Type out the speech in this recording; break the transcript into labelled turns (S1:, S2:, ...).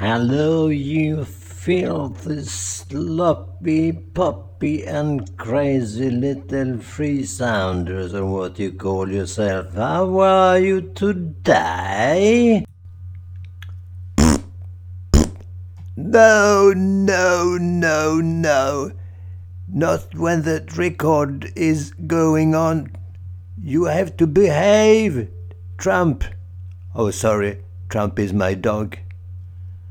S1: Hello, you filthy, sloppy, puppy, and crazy little free-sounders, or what you call yourself. How are you today? No, no, no, no. Not when that record is going on. You have to behave, Trump. Oh, sorry, Trump is my dog.